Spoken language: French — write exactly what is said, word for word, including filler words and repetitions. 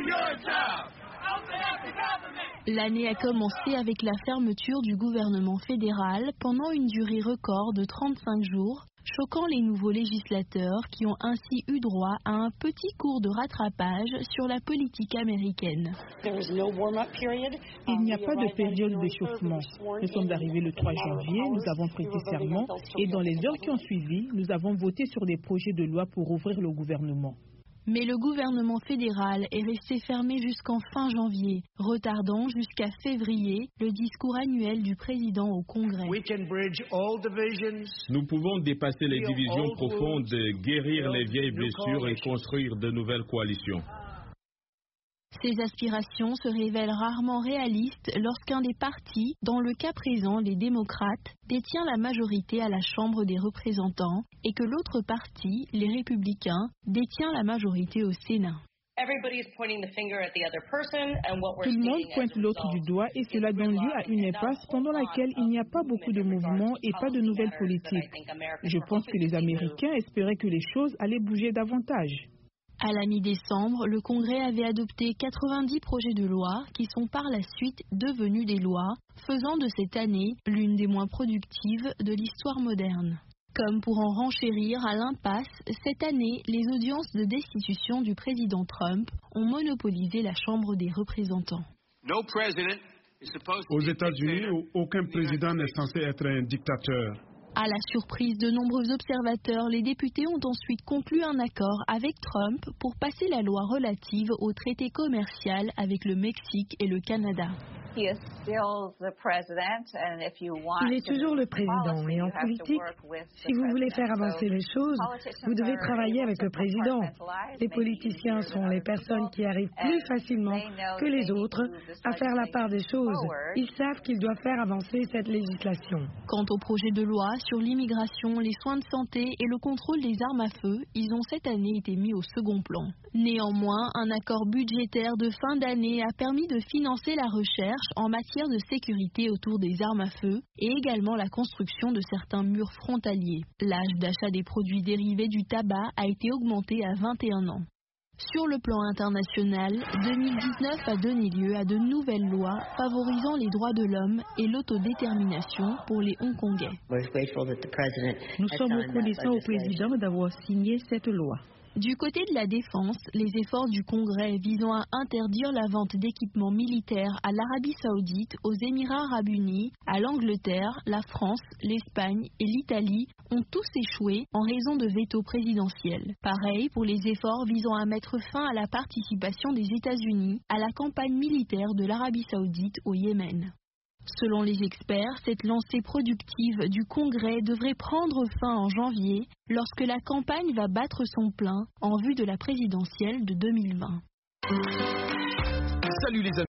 L'année a commencé avec la fermeture du gouvernement fédéral pendant une durée record de trente-cinq jours, choquant les nouveaux législateurs qui ont ainsi eu droit à un petit cours de rattrapage sur la politique américaine. Il n'y a pas de période d'échauffement. Nous sommes arrivés le trois janvier, nous avons prêté serment et dans les heures qui ont suivi, nous avons voté sur des projets de loi pour ouvrir le gouvernement. Mais le gouvernement fédéral est resté fermé jusqu'en fin janvier, retardant jusqu'à février le discours annuel du président au Congrès. Nous pouvons dépasser les divisions profondes, guérir les vieilles blessures et construire de nouvelles coalitions. Ces aspirations se révèlent rarement réalistes lorsqu'un des partis, dans le cas présent les démocrates, détient la majorité à la Chambre des représentants et que l'autre parti, les républicains, détient la majorité au Sénat. Tout le monde pointe l'autre du doigt et cela donne lieu à une impasse pendant laquelle il n'y a pas beaucoup de mouvements et pas de nouvelles politiques. Je pense que les Américains espéraient que les choses allaient bouger davantage. À la mi-décembre, le Congrès avait adopté quatre-vingt-dix projets de loi qui sont par la suite devenus des lois, faisant de cette année l'une des moins productives de l'histoire moderne. Comme pour en renchérir à l'impasse, cette année, les audiences de destitution du président Trump ont monopolisé la Chambre des représentants. Aux États-Unis, aucun président n'est censé être un dictateur. À la surprise de nombreux observateurs, les députés ont ensuite conclu un accord avec Trump pour passer la loi relative au traité commercial avec le Mexique et le Canada. Il est toujours le président et en politique, si vous voulez faire avancer les choses, vous devez travailler avec le président. Les politiciens sont les personnes qui arrivent plus facilement que les autres à faire la part des choses. Ils savent qu'ils doivent faire avancer cette législation. Quant au projet de loi sur l'immigration, les soins de santé et le contrôle des armes à feu, ils ont cette année été mis au second plan. Néanmoins, un accord budgétaire de fin d'année a permis de financer la recherche en matière de sécurité autour des armes à feu et également la construction de certains murs frontaliers. L'âge d'achat des produits dérivés du tabac a été augmenté à vingt et un ans. Sur le plan international, deux mille dix-neuf a donné lieu à de nouvelles lois favorisant les droits de l'homme et l'autodétermination pour les Hongkongais. Nous sommes reconnaissants au président d'avoir signé cette loi. Du côté de la défense, les efforts du Congrès visant à interdire la vente d'équipements militaires à l'Arabie Saoudite, aux Émirats Arabes Unis, à l'Angleterre, la France, l'Espagne et l'Italie ont tous échoué en raison de veto présidentiels. Pareil pour les efforts visant à mettre fin à la participation des États-Unis à la campagne militaire de l'Arabie Saoudite au Yémen. Selon les experts, cette lancée productive du Congrès devrait prendre fin en janvier, lorsque la campagne va battre son plein en vue de la présidentielle de deux mille vingt. Salut les amis.